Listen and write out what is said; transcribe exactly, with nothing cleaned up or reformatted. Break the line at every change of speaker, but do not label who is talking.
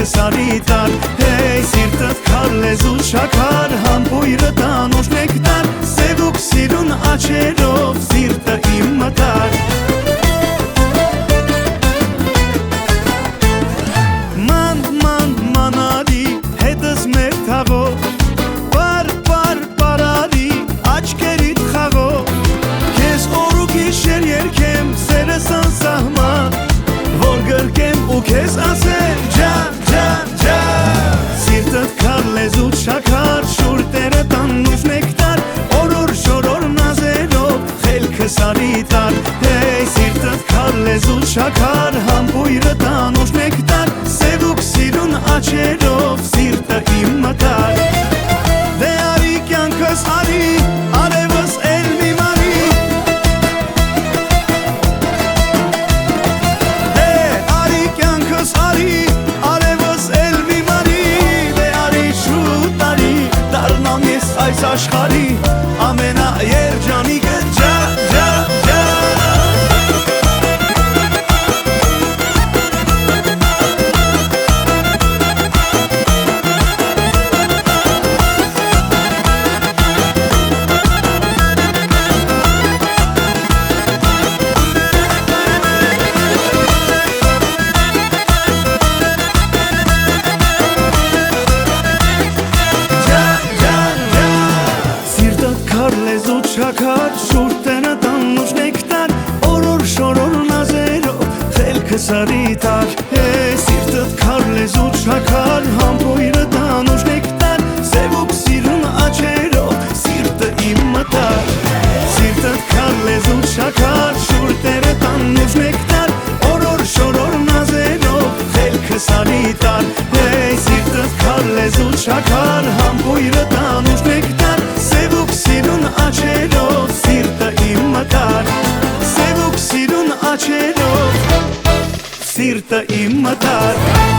խելքս արիտար, հեյ սիրտըտ քար լեզու շաքար, համբույրը տանուշ նեկտար, սևուկ սիրուն աչերով սիրտը իմ մտար։ Ման, ման, մանարի, հետս մեր թավով, պար, պար, պարարի, աչկերիտ խաղով, քեզ օր ու գիշեր երգեմ, սերս անսահման, որ գրկեմ ու քեզ ասեմ ջան, ջան, ջան, սիրտըտ քար լեզուտ շաքար, շուրտերը տանուշ նեկտար, օրոր շորոր նազերով, խելքս արիտար, հեյ սիրտըտ քար լեզուտ շաքար, համբույրը տանուշ նեկտար, սևուկ սիրուն աչերով, սիրտը իմ մտար։ Դե արի կյանքս արի, արևս էլ մի մարի, դե արի կյանքս արի, արևս էլ մի մարի, դե արի շուտ արի, դառնամ ես այս աշխարհի ամենաերջանիկը ջա, ջա, ջա։ Շաքար, շուրտերը տանուշ նեկտար, օրոր շորոր նազերով, խելքս արիտար, հեյ սիրտըտ քար լեզուտ շաքար, համբույրը տանուշ նեկտար, սևուկ սիրուն աչերով, սիրտը իմ մտար, սիրտըտ քար լեզուտ շաքար, շուրտերը տանուշ նեկտար, օրոր շորոր նազերով, խելքս արիտար, հեյ սիրտըտ քար լեզուտ շաքար, համբույրը տանուշ նեկտար, սևուկ սիրուն աչերով, սիրտը իմ մտար, սևուկ սիրուն աչերով, սիրտը իմ մտար։